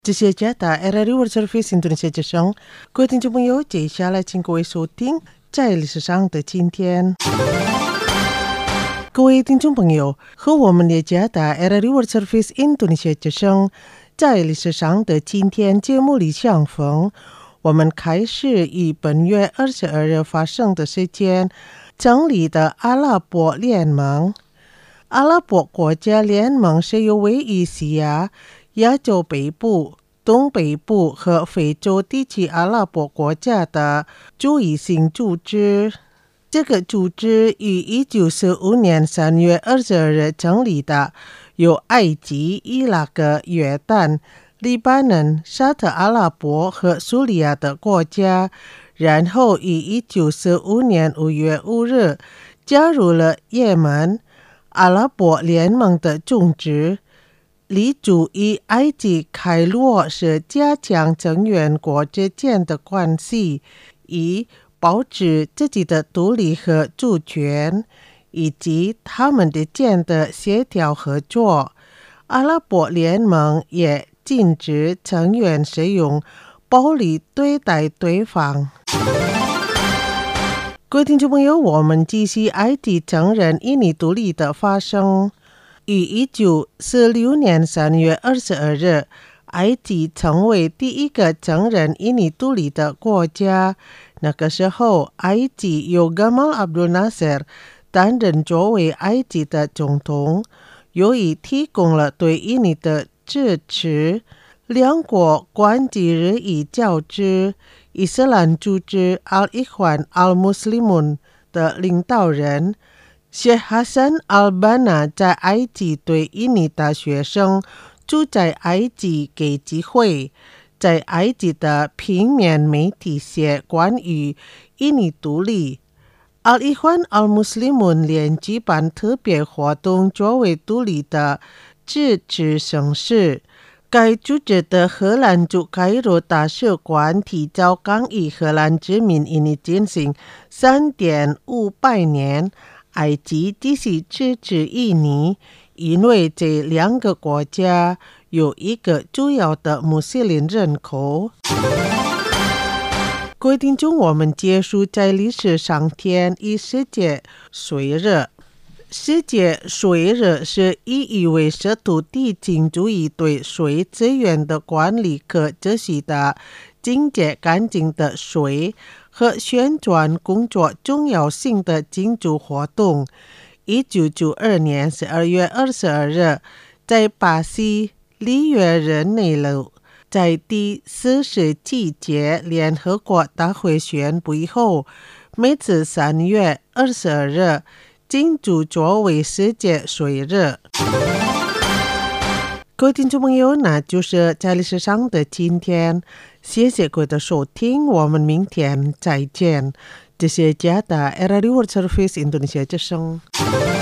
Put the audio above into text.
这些家的 RRI World Service Indonesia 之声，各位听众朋友，接下来请各位收听在历史上的今天。各位听众朋友，和我们的家的 RRI World Service Indonesia 之声在历史上的今天节目里相逢，我们开始以本月22日发生的事件成立的阿拉伯联盟。阿拉伯国家联盟是由位于西亚、亚洲北部、东北部和非洲地区阿拉伯国家的主义性组织。这个组织于1945年3月22日成立的，由埃及、伊拉克、约旦、黎巴嫩、沙特阿拉伯和叙利亚的国家，然后于1945年5月5日加入了也门。阿拉伯联盟的宗旨立足于埃及开罗是加强成员国之间的关系，以保持自己的独立和主权，以及他们之间的协调合作。阿拉伯联盟也禁止成员使用暴力对待对方。各位听众朋友，我们继续埃及承认印尼独立的发生。于1946年3月22日，埃及成为第一个承认印尼独立的国家。那个时候，埃及由 Gamal Abdel Nasser 担任作为埃及的总统，由于提供了对印尼的支持，两国关系日益交织。伊斯兰组织 Al-Ikhwan Al-Muslimun 的领导人谢哈森·阿尔巴纳在埃及对印尼大学生住在埃及给机会，在埃及的平面媒体写关于印尼独立。Al-Ikhwan Al-Muslimun 连举办特别活动作为独立的支持声势。该组织的荷兰驻开罗大使馆提早刚与荷兰殖民印尼进行3.500年，埃及继续支持印尼，因为这两个国家有一个主要的穆斯林人口。各位听众，我们结束在历史上天与世界水日。世界水日是以为是土地经主义对水资源的管理可持续的清洁干净的水和宣传工作重要性的庆祝活动。1992年12月22日，在巴西里约热内卢，在第47届联合国大会宣布以后，每次3月22日庆祝作为世界水日。各位听众朋友，那就是在历史上的今天，谢谢各位的收听，我们明天再见。这是家的 RRI World Service Indonesia 之声。